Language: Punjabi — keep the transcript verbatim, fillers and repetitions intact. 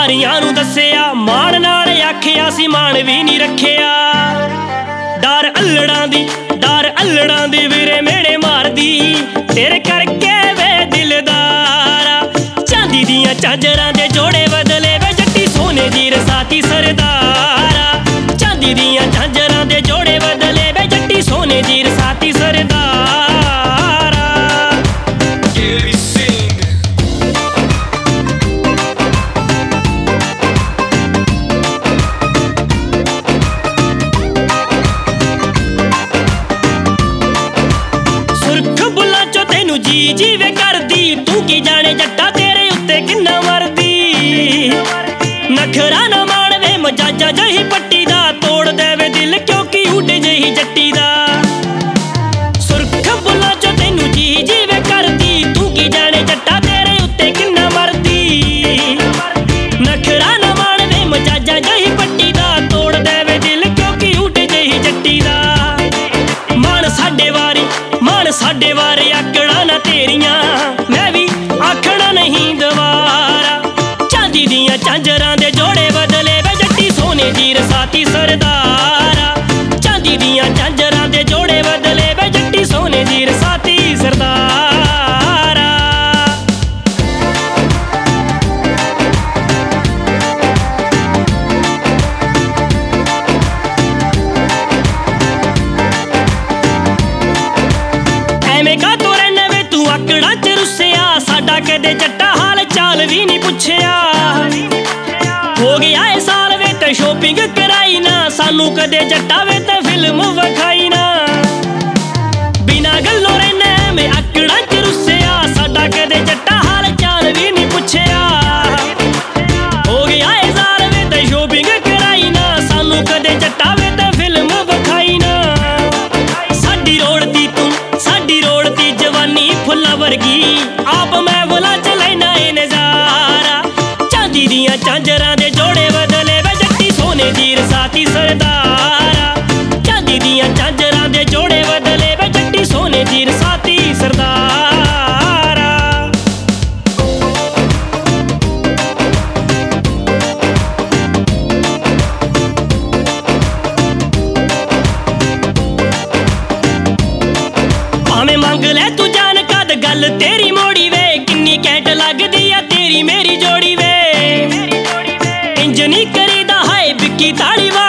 ਸਾਰੀਆਂ ਨੂੰ ਦੱਸਿਆ ਮਾਣ ਨਾਲ ਆਖਿਆ ਸੀ ਮਾਣ ਵੀ ਨਹੀਂ ਰੱਖਿਆ। ਡਰ ਅਲੜਾਂ ਦੀ ਡਰ ਅਲੜਾਂ ਦੀ ਵੀਰੇ ਮੇੜੇ ਮਾਰਦੀ ਤੇਰੇ ਕਰਕੇ ਵੇ ਦਿਲਦਾਰਾ। ਚਾਂਦੀ ਦੀਆਂ ਝਾਂਜਰਾਂ ਦੇ ਜੋੜੇ ਬਦਲੇ ਵੇ ਜੱਟੀ ਸੋਨੇ ਦੀ ਰਸਾਤੀ ਸਰਦਾਰਾ। ਚਾਂਦੀ ਦੀਆਂ ਝਾਂਜਰਾਂ ਦੇ ਜੋੜੇ ਬਦਲੇ ਵੇ ਜੱਟੀ ਸੋਨੇ ਦੀ ਰਸਾਤੀ ਸਰਦਾਰਾ। ਜੀ ਜੀ ਵੇ ਕਰਦੀ ਤੂੰ ਕੀ ਜਾਣੇ ਜੱਟਾ ਤੇਰੇ ਉੱਤੇ ਕਿੰਨਾ ਮਰਦੀ। ਨਖਰਾ ਨਾ ਮਾਣ ਵੇ ਮਜਾਜਾ ਜਹੀ ਪੱਟੀ ਦਾ ਤੋੜ ਦੇਵੇ ਦਿਲ ਕਿਉਂਕਿ ਉੱਡ ਜਹੀ ਜੱਟੀ ਦਾ। ਸੁਰਖ ਬੁੱਲਾਂ ਚੋਂ ਤੈਨੂੰ ਜੀ ਜੀ ਵੇ ਕਰਦੀ ਤੂੰ ਕੀ ਜਾਣੇ ਜੱਟਾ ਤੇਰੇ ਉੱਤੇ ਕਿੰਨਾ ਮਰਦੀ। ਨਖਰਾ ਨਾ ਮਾਣ ਵੇ ਮਜਾਜਾ ਜਹੀ ਪੱਟੀ ਦਾ ਤੋੜ ਦੇਵੇ ਦਿਲ ਕਿਉਂਕਿ ਉੱਡ ਜਹੀ ਜੱਟੀ ਦਾ। ਮਾਣ ਸਾਡੇ ਵਾਰੀ ਮਾਣ ਸਾਡੇ ਵਾਰੇ ਆਕੜਾਂ ਨਾ ਤੇਰੀਆਂ ਮੈਂ ਵੀ ਆਖਣਾ ਨਹੀਂ ਦੁਬਾਰਾ। ਚਾਂਦੀ ਦੀਆਂ ਝਾਂਜਰਾਂ ਦੇ ਜੋੜੇ ਬਦਲੇ ਵੇ ਜੱਟੀ ਸੋਨੇ ਦੀ ਰਸਾਤੀ ਸਰਦਾਰਾ। ਚਾਂਦੀ ਦੀਆਂ ਝਾਂਜਰਾਂ ਦੇ ਜੋੜੇ ਬਦਲੇ ਵੇ ਜੱਟੀ ਸੋਨੇ ਦੀ ਰਸਾਤੀ ਸਰਦਾਰਾ। ਐਵੇਂ ਕਾ ਤੋ ਰਹਿਣਾ ਵੇ ਤੂੰ ਆਕੜਾਂ ਚ ਰੁੱਸਿਆ ਸਾਡਾ ਕਦੇ ਜੱਟਾ ਹਾਲ ਚਾਲ ਵੀ ਨਹੀਂ ਪੁੱਛਿਆ। ਹੋ ਗਿਆ ਏ ਸਾਲ ਵੇ ਤੇ ਸ਼ੋਪਿੰਗ ਕਰਾਈ ਨਾ ਸਾਨੂੰ ਕਦੇ ਜੱਟਾ ਵੇ ਤੇ ਫਿਲਮ ਵਿਖਾਈ ਨਾ। ਬਿਨਾਂ ਗੱਲੋਂ ਰਹਿਣਾ ਐਵੇਂ ਆਕੜਾਂ ਚ ਰੁੱਸਿਆ ਸਾਡਾ ਕਦੇ ਜੱਟਾ ਹਾਲ ਚਾਲ ਵੀ ਨਹੀਂ ਪੁੱਛਿਆ। ਹੋ ਗਿਆ ਏ ਸਾਲ ਵੇ ਤੇ ਸ਼ੋਪਿੰਗ ਕਰਾਈ ਨਾ ਸਾਨੂੰ ਕਦੇ ਜੱਟਾ ਵੇ ਤੇ ਫਿਲਮ ਵਿਖਾਈ ਨਾ। ਸਾਡੀ ਰੋੜਦੀ ਤੂੰ ਸਾਡੀ ਰੋੜਦੀ ਜਵਾਨੀ ਫੁੱਲਾਂ ਵਰਗੀ ਆਪ ਮੈਂ ਬੁਲਾ ਚ ਲੈਣਾ ਏ ਨਜ਼ਾਰਾ। ਚਾਂਦੀ ਦੀਆਂ ਝਾਂਜਰਾਂ ਦੇ ਜੋੜੇ ਬਦਲੇ ਵੇ ਜੱਟੀ ਸੋਨੇ ਦੀ ਰਸਾਤੀ ਸਰਦਾਰਾ। ਚਾਂਦੀ ਦੀਆਂ ਝਾਂਜਰਾਂ ਦੇ ਜੋੜੇ ਬਦਲੇ ਵੇ ਜੱਟੀ ਸੋਨੇ ਦੀ ਰਸਾਤੀ ਸਰਦਾਰਾ। ਭਾਵੇਂ ਮੰਗ ਲੈ ਤੂੰ ਜਾਨ ਕਦ ਗੱਲ ਤੇਰੀ ਮੋੜੀ ਵੇ ਕਿੰਨੀ ਘੈਂਟ ਲੱਗਦੀ ਆ ਤੇਰੀ ਮੇਰੀ ਜੋੜੀ ਵੇ। ਇੰਜ ਨੀ ਕਰੀਦਾ ਹਾਏ ਬਿੱਕੀ ਤਾੜੀ ਵਾ